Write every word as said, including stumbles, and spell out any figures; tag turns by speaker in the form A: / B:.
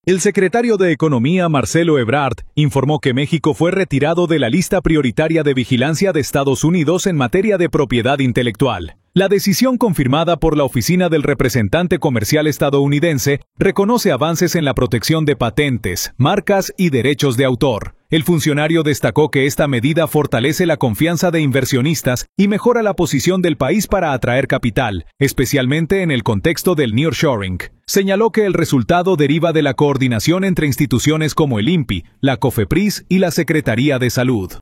A: El secretario de Economía, Marcelo Ebrard, informó que México fue retirado de la lista prioritaria de vigilancia de Estados Unidos en materia de propiedad intelectual. La decisión, confirmada por la Oficina del Representante Comercial estadounidense, reconoce avances en la protección de patentes, marcas y derechos de autor. El funcionario destacó que esta medida fortalece la confianza de inversionistas y mejora la posición del país para atraer capital, especialmente en el contexto del nearshoring. Señaló que el resultado deriva de la coordinación entre instituciones como el INPI, la COFEPRIS y la Secretaría de Salud.